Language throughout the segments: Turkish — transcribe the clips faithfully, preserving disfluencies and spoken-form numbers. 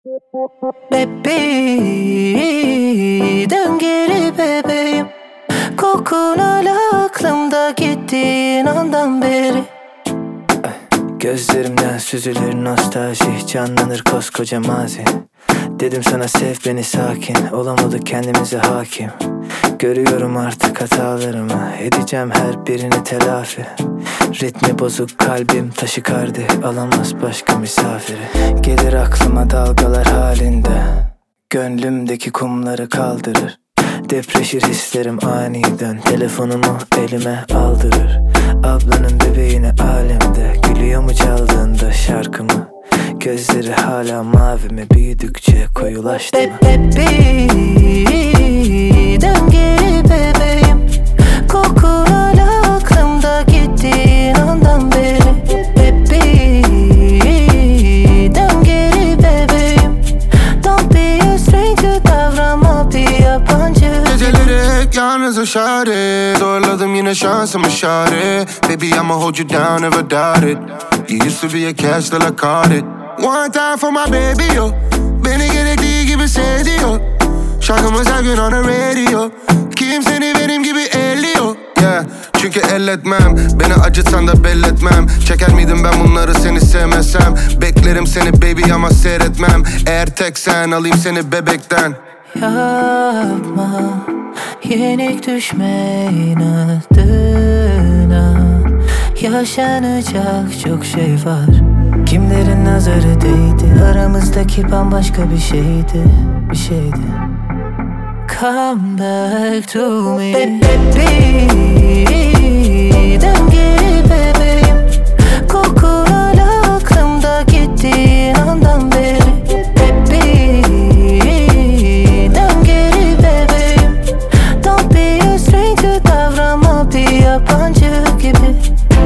Baby, dön geri bebeğim. Kokun hala aklımda gittiğin andan beri. Gözlerimden süzülür nostalji, canlanır koskoca mazi. Dedim sana sev beni sakin, olamadık kendimize hakim. Görüyorum artık hatalarımı, edeceğim her birini telafi. Ritmi bozuk kalbim taşikardi, alamaz başka misafiri. Gelir aklıma dalgalar halinde, gönlümdeki kumları kaldırır. Depreşir hislerim aniden, telefonumu elime aldırır. Ablanın bebeğine alemde, gülüyor mu çaldığında şarkımı? Gözleri hala mavi mi, büyüdükçe koyulaştı mı? Baby, dön geri bebeğim. Kokun hala aklımda gittiğin andan beri. Baby, dön geri bebeğim. Don't be a stranger, davranma bir yabancı. Geceleri hep yalnızım şare, zorladım yine şansımı şare. Baby I'ma hold you down, never doubt it. You used to be a catch till I caught it. One time for my baby yo, beni gerektiği gibi sevdiyor. Şarkımız her gün on the radio, kimseni benim gibi elliyor. Yeah, çünkü elletmem, beni acıtsan da belletmem. Çeker miydim ben bunları seni sevmesem? Beklerim seni baby ama seyretmem. Eğer tek sen alayım seni bebekten. Yapma, yenik düşme inadına. Yaşanacak çok şey var. Kimlerin nazarı değdi, aramızdaki bambaşka bir şeydi, bir şeydi. Come back to me, baby, dön geri bebeğim. Kokun hala aklımda gittiğin andan beri. Baby, dön geri bebeğim. Don't be a stranger, davranma bir yabancı gibi.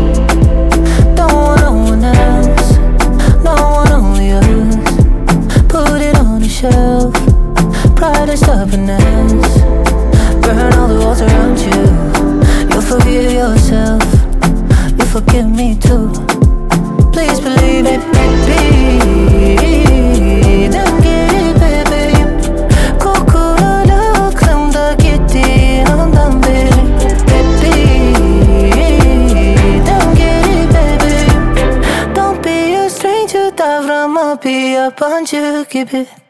Don't want no one else, no one only us. Put it on the shelf, pride and stubbornness. Burn all the walls around you. You'll forgive yourself, you forgive me too. Please believe it, baby. Dön geri bebeğim. Kokun hala aklımda gittiğin andan beri. Baby, dön geri bebeğim. Don't be a stranger, davranma bir yabancı gibi.